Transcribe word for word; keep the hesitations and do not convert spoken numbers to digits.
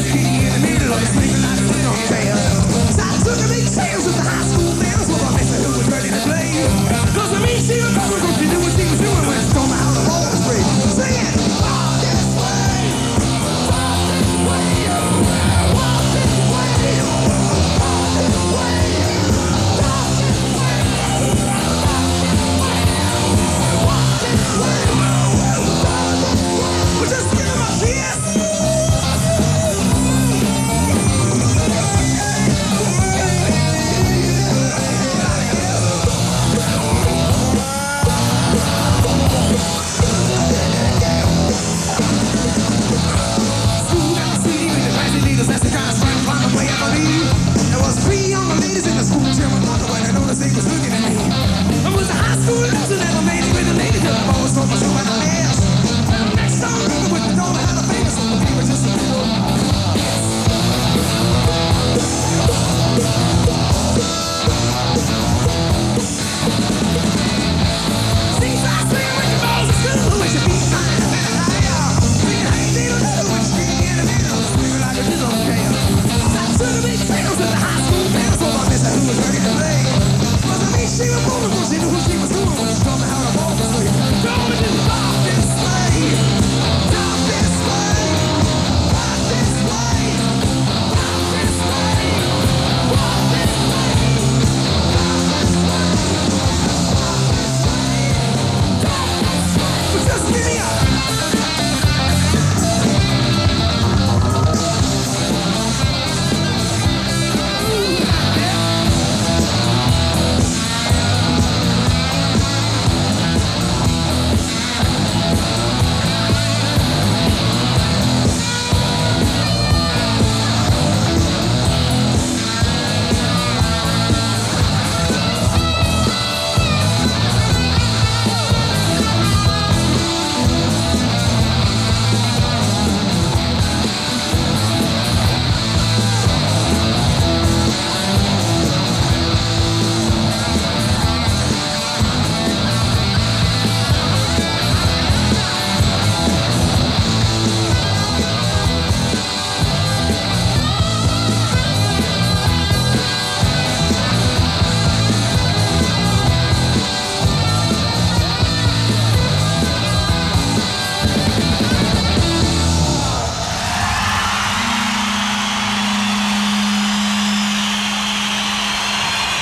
in the middle of the sleeping like a little chair. So I took a big chance with the high school dance with my mister who was ready to play. Cause to me she was coming, cause she knew what she was doing when she told me how the ball was played. Sing it! Walk this way, walk this way, walk this way, walk this way, walk this way, walk this way, walk this way. Well, just give my kiss. She was born, she knew who she was.